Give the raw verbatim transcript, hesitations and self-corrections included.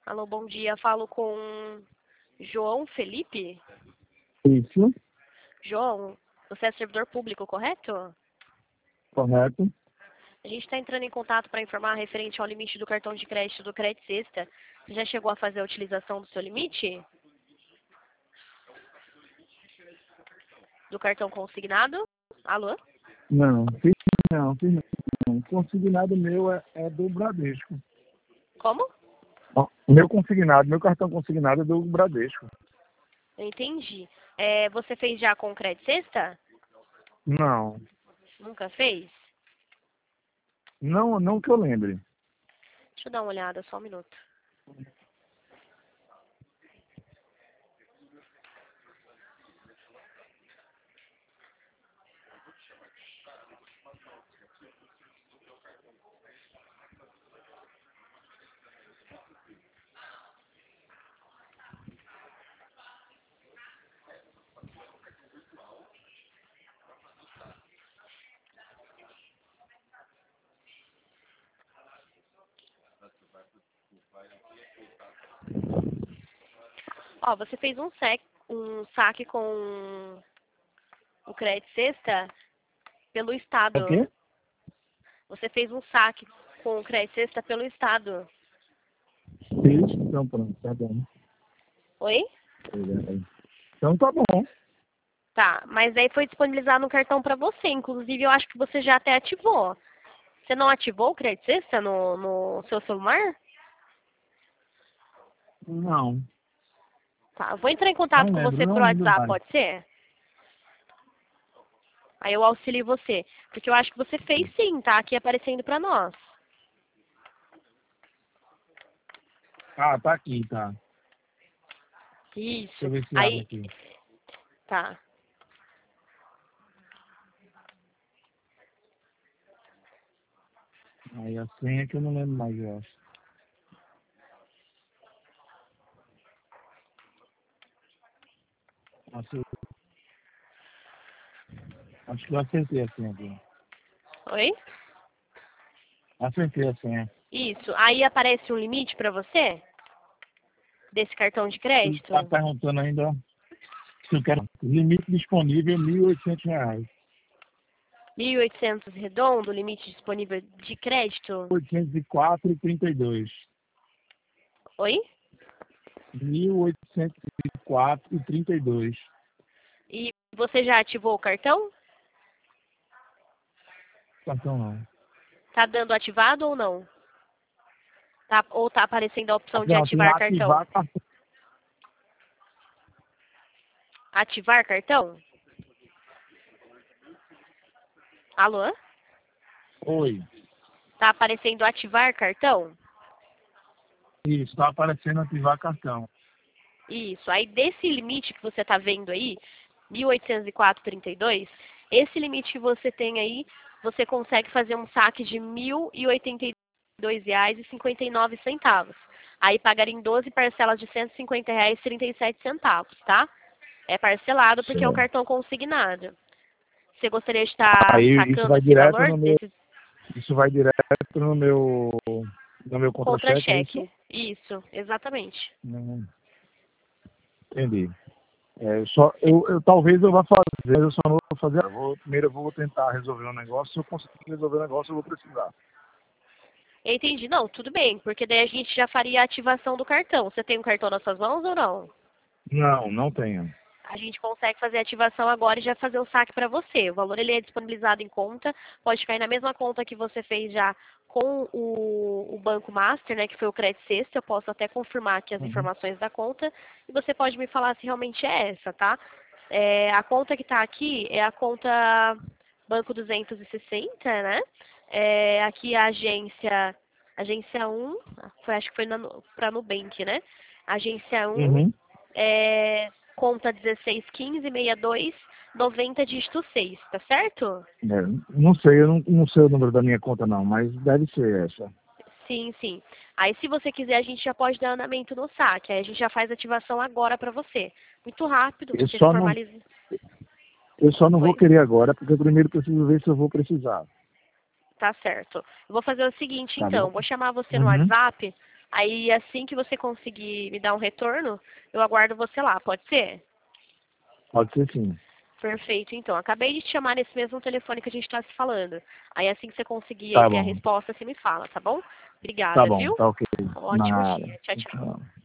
Alô, bom dia. Falo com João Felipe. Isso, João, você é servidor público, correto? correto. A gente está entrando em contato para informar referente ao limite do cartão de crédito do Crédito Sexta. Você já chegou a fazer a utilização do seu limite? Do cartão consignado? Alô? Não, fiz não, fiz não. O consignado meu é, é do Bradesco. Como? Ó, meu consignado, meu cartão consignado é do Bradesco. Entendi. É, você fez já com o Crédito Sexta? Não, Nunca fez? não, não que eu lembre. Deixa eu dar uma olhada, só um minuto. Ó, você fez um, sec, um saque com o Crédito Sexta pelo É o Estado. quê? Você fez um saque com o Crédito Sexta pelo Estado. Fiz, então pronto, tá bom. Oi? Então tá bom. Tá, mas aí foi disponibilizado um cartão para você. Inclusive, eu acho que você já até ativou. Você não ativou o Crédito Sexta no, no seu celular? Não, Tá, eu vou entrar em contato não com lembro, você não por lembro WhatsApp, mais. pode ser? Aí eu auxilio você. Porque eu acho que você fez sim, tá? Aqui aparecendo pra nós. Ah, tá aqui, tá. Deixa Isso. eu ver se abre Aí, aqui. tá. Aí a senha que eu não lembro mais, eu acho. Acho, acho que eu acertei a senha aqui. Oi? Acertei a senha. Isso. Aí aparece um limite pra você? Desse cartão de Ele crédito? está perguntando ainda se eu quero limite disponível mil e oitocentos reais. mil e oitocentos redondo, limite disponível de crédito? oitocentos e quatro e trinta e dois. Oi? mil oitocentos e quatro e trinta e dois. E você já ativou o cartão? Cartão não. Tá dando ativado ou não? Tá, ou tá aparecendo a opção de Não, tem ativar cartão? ativar cartão. Ativar cartão? Alô? Oi. Tá aparecendo ativar cartão? Isso, está aparecendo ativar cartão. Isso. Aí desse limite que você tá vendo aí, mil oitocentos e quatro e trinta e dois, esse limite que você tem aí, você consegue fazer um saque de mil e oitenta e dois reais e cinquenta e nove centavos. Aí pagaria em doze parcelas de cento e cinquenta reais e trinta e sete centavos, tá? É parcelado porque é um Certo. cartão consignado. Você gostaria de estar Aí isso sacando vai esse direto valor no meu, desse isso vai direto no meu, no meu contra-cheque, é isso? contra-cheque? Isso, exatamente. Não, entendi. É, eu só, eu, eu, talvez eu vá fazer, mas eu só não vou fazer. Eu vou, primeiro eu vou tentar resolver um negócio. Se eu conseguir resolver o negócio, eu vou precisar. Eu entendi. Não, tudo bem, porque daí a gente já faria a ativação do cartão. Você tem um cartão nas suas mãos ou não? Não, não tenho. A gente consegue fazer a ativação agora e já fazer o saque para você. O valor ele é disponibilizado em conta, pode cair na mesma conta que você fez já com o, o Banco Master, né, que foi o Crédito Sexta. Eu posso até confirmar aqui as Uhum. informações da conta e você pode me falar se realmente é essa, tá? É, a conta que está aqui é a conta Banco duzentos e sessenta, né? É, aqui a agência, agência um, foi, acho que foi para Nubank, né? Agência um, Uhum. é, conta dezesseis quinze sessenta e dois noventa dígito seis, tá certo? É, não sei, eu não, não sei o número da minha conta não, mas deve ser essa. Sim, sim. Aí se você quiser a gente já pode dar andamento no saque, aí a gente já faz a ativação agora para você. Muito rápido, Eu você só não, formaliza. eu só não vou Oi? querer agora, porque eu primeiro preciso ver se eu vou precisar. Tá certo. Eu vou fazer o seguinte Tá então, bom? vou chamar você no Uhum. WhatsApp, Aí assim que você conseguir me dar um retorno, eu aguardo você lá, pode ser? Pode ser sim. Perfeito, então. Acabei de te chamar nesse mesmo telefone que a gente está se falando. Aí assim que você conseguir aí Tá ter a bom. resposta, você me fala, tá bom? Tá Obrigada, bom, viu? tá ok. Um ótimo Nada. dia. Tchau, tchau. Tchau.